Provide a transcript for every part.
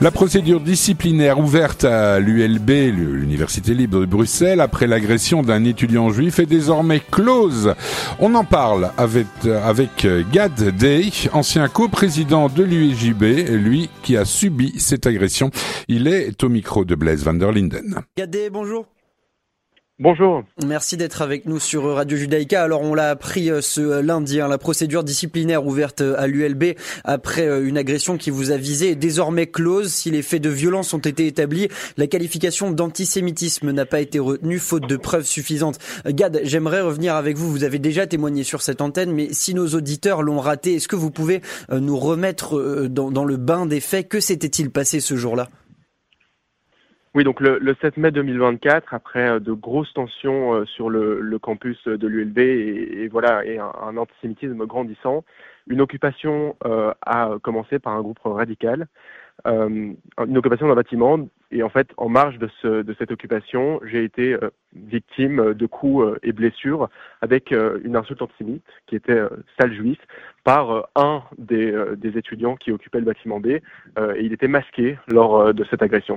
La procédure disciplinaire ouverte à l'ULB, l'Université libre de Bruxelles, après l'agression d'un étudiant juif est désormais close. On en parle avec Gad Day, ancien coprésident de l'UEJB, lui qui a subi cette agression. Il est au micro de Blaise van der Linden. Gad Day, bonjour. Bonjour. Merci d'être avec nous sur Radio Judaïka. Alors on l'a appris ce lundi, la procédure disciplinaire ouverte à l'ULB après une agression qui vous a visé est désormais close. Si les faits de violence ont été établis, la qualification d'antisémitisme n'a pas été retenue faute de preuves suffisantes. Gad, j'aimerais revenir avec vous. Vous avez déjà témoigné sur cette antenne, mais si nos auditeurs l'ont raté, est-ce que vous pouvez nous remettre dans le bain des faits? Que s'était-il passé ce jour-là? Oui, donc le 7 mai 2024, après de grosses tensions sur le campus de l'ULB et un antisémitisme grandissant, une occupation a commencé par un groupe radical, une occupation d'un bâtiment. Et en fait, en marge de cette occupation, j'ai été victime de coups et blessures avec une insulte antisémite qui était sale juif par un des étudiants qui occupait le bâtiment B. Et il était masqué lors de cette agression.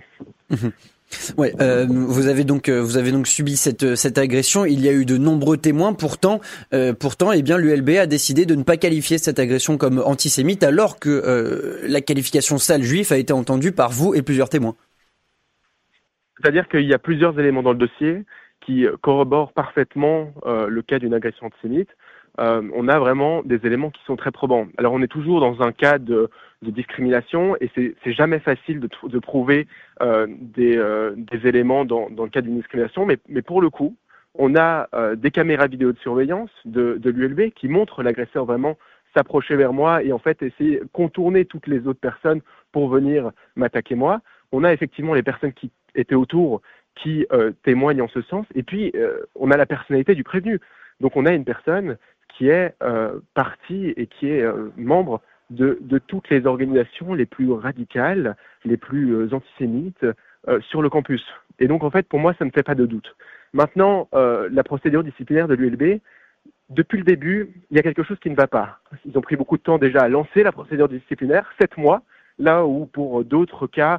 Ouais, vous avez donc subi cette agression. Il y a eu de nombreux témoins. Pourtant, eh bien, l'ULB a décidé de ne pas qualifier cette agression comme antisémite, alors que la qualification sale juif a été entendue par vous et plusieurs témoins. C'est-à-dire qu'il y a plusieurs éléments dans le dossier qui corroborent parfaitement le cas d'une agression antisémite. On a vraiment des éléments qui sont très probants. Alors on est toujours dans un cas de discrimination et c'est jamais facile de prouver des éléments dans le cas d'une discrimination, mais pour le coup, on a des caméras vidéo de surveillance de l'ULB qui montrent l'agresseur vraiment s'approcher vers moi et en fait essayer de contourner toutes les autres personnes pour venir m'attaquer moi. On a effectivement les personnes qui étaient autour qui témoignent en ce sens et puis on a la personnalité du prévenu. Donc on a une personne qui est partie et qui est membre de toutes les organisations les plus radicales, les plus antisémites sur le campus. Et donc en fait, pour moi, ça ne fait pas de doute. Maintenant, la procédure disciplinaire de l'ULB, depuis le début, il y a quelque chose qui ne va pas. Ils ont pris beaucoup de temps déjà à lancer la procédure disciplinaire, 7 mois, là où pour d'autres cas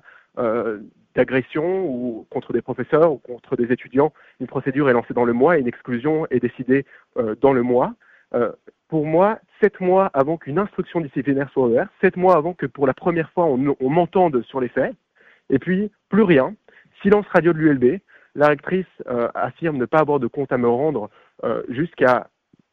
d'agression ou contre des professeurs ou contre des étudiants, une procédure est lancée dans le mois et une exclusion est décidée dans le mois. Pour moi, 7 mois avant qu'une instruction disciplinaire soit ouverte, 7 mois avant que pour la première fois on m'entende sur les faits, et puis plus rien, silence radio de l'ULB, la rectrice affirme ne pas avoir de compte à me rendre jusqu'à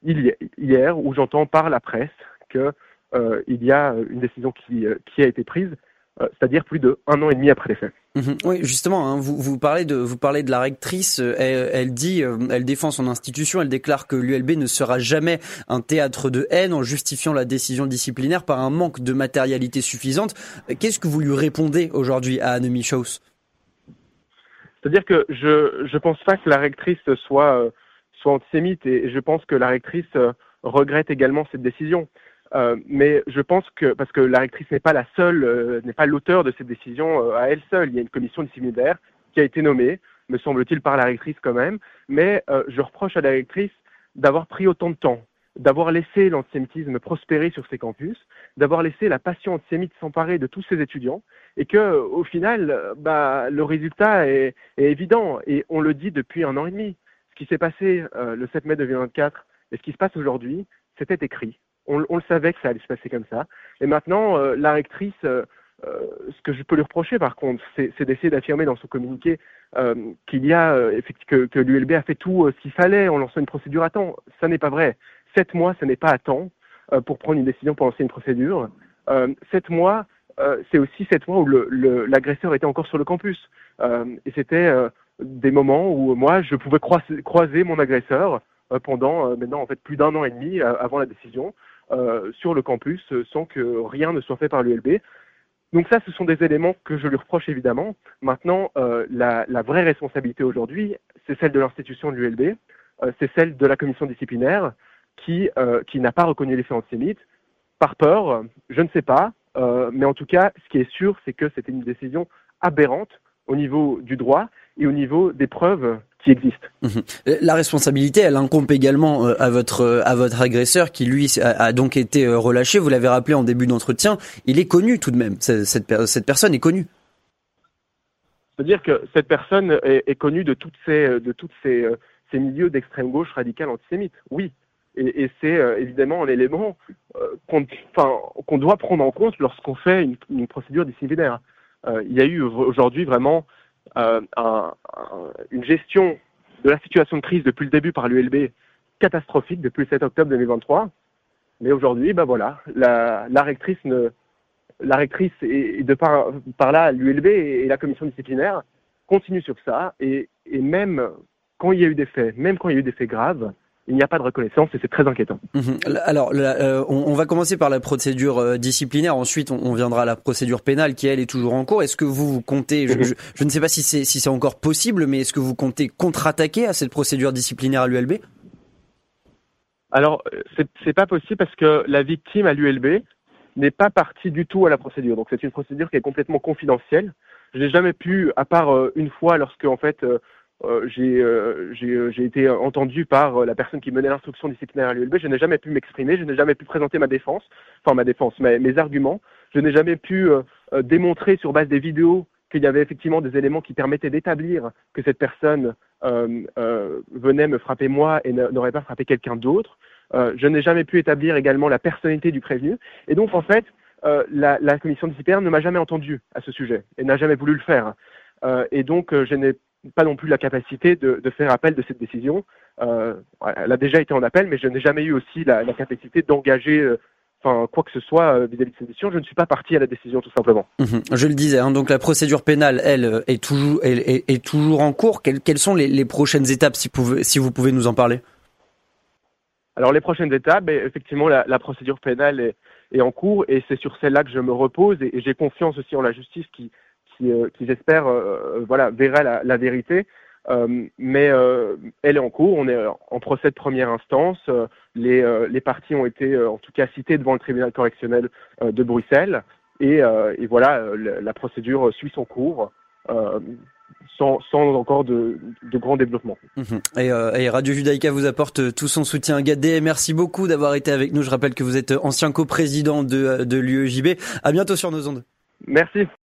hier où j'entends par la presse qu'il y a une décision qui a été prise, c'est-à-dire plus de 1 an et demi après les faits. Oui, justement, vous parlez de la rectrice. Elle défend son institution. Elle déclare que l'ULB ne sera jamais un théâtre de haine en justifiant la décision disciplinaire par un manque de matérialité suffisante. Qu'est-ce que vous lui répondez aujourd'hui à Annemie Schaus? C'est-à-dire que je pense pas que la rectrice soit antisémite et je pense que la rectrice regrette également cette décision. Mais je pense que, parce que la rectrice n'est pas la seule, n'est pas l'auteur de cette décision à elle seule. Il y a une commission disciplinaire qui a été nommée, me semble-t-il, par la rectrice quand même. Mais je reproche à la rectrice d'avoir pris autant de temps, d'avoir laissé l'antisémitisme prospérer sur ses campus, d'avoir laissé la passion antisémite s'emparer de tous ses étudiants, et que, au final, le résultat est évident. Et on le dit depuis 1 an et demi. Ce qui s'est passé le 7 mai 2024 et ce qui se passe aujourd'hui, c'était écrit. On le savait que ça allait se passer comme ça. Et maintenant, la rectrice, ce que je peux lui reprocher par contre, c'est d'essayer d'affirmer dans son communiqué qu'il y a que l'ULB a fait tout ce qu'il fallait en lançant une procédure à temps. Ça n'est pas vrai. 7 mois, ce n'est pas à temps pour prendre une décision pour lancer une procédure. 7 mois, c'est aussi 7 mois où l'agresseur était encore sur le campus. Et c'était des moments où moi, je pouvais croiser mon agresseur pendant maintenant en fait plus d'1 an et demi avant la décision. Sur le campus sans que rien ne soit fait par l'ULB. Donc ça, ce sont des éléments que je lui reproche évidemment. Maintenant, la vraie responsabilité aujourd'hui, c'est celle de l'institution de l'ULB, c'est celle de la commission disciplinaire qui n'a pas reconnu les faits antisémites. Par peur, je ne sais pas, mais en tout cas, ce qui est sûr, c'est que c'était une décision aberrante au niveau du droit et au niveau des preuves qui existent. La responsabilité, elle incombe également à votre agresseur qui, lui, a donc été relâché. Vous l'avez rappelé en début d'entretien. Il est connu tout de même. Cette personne est connue. C'est-à-dire que cette personne est connue de toutes ces milieux d'extrême gauche radicale antisémite. Oui. Et c'est évidemment un élément qu'on doit prendre en compte lorsqu'on fait une procédure disciplinaire. Il y a eu aujourd'hui vraiment une gestion de la situation de crise depuis le début par l'ULB catastrophique depuis le 7 octobre 2023. Mais aujourd'hui, voilà, la rectrice et de par là l'ULB et la commission disciplinaire continuent sur ça et même quand il y a eu des faits graves, il n'y a pas de reconnaissance et c'est très inquiétant. Alors, on va commencer par la procédure disciplinaire. Ensuite, on viendra à la procédure pénale qui, elle, est toujours en cours. Est-ce que vous comptez, je ne sais pas si c'est encore possible, mais est-ce que vous comptez contre-attaquer à cette procédure disciplinaire à l'ULB ? Alors, c'est pas possible parce que la victime à l'ULB n'est pas partie du tout à la procédure. Donc, c'est une procédure qui est complètement confidentielle. Je n'ai jamais pu, à part une fois, lorsque en fait j'ai été entendu par la personne qui menait l'instruction disciplinaire à l'ULB. Je n'ai jamais pu m'exprimer, je n'ai jamais pu présenter mes arguments. Je n'ai jamais pu démontrer sur base des vidéos qu'il y avait effectivement des éléments qui permettaient d'établir que cette personne venait me frapper moi et n'aurait pas frappé quelqu'un d'autre. Je n'ai jamais pu établir également la personnalité du prévenu. Et donc, en fait, la commission disciplinaire ne m'a jamais entendu à ce sujet et n'a jamais voulu le faire. Et donc, je n'ai pas non plus la capacité de faire appel de cette décision. Elle a déjà été en appel, mais je n'ai jamais eu aussi la capacité d'engager quoi que ce soit vis-à-vis de cette décision. Je ne suis pas partie à la décision, tout simplement. Je le disais, donc la procédure pénale, elle, est toujours en cours. Quelles sont les prochaines étapes, si vous pouvez nous en parler ? Alors, les prochaines étapes, effectivement, la procédure pénale est en cours et c'est sur celle-là que je me repose et j'ai confiance aussi en la justice qui j'espère, verra la vérité. Mais elle est en cours, on est en procès de première instance. Les parties ont été en tout cas citées devant le tribunal correctionnel de Bruxelles. Et voilà, la procédure suit son cours. Sans encore de grands développements. Et Radio Judaïka vous apporte tout son soutien. Gad Dehay, merci beaucoup d'avoir été avec nous. Je rappelle que vous êtes ancien coprésident de l'UEJB. À bientôt sur nos ondes. Merci.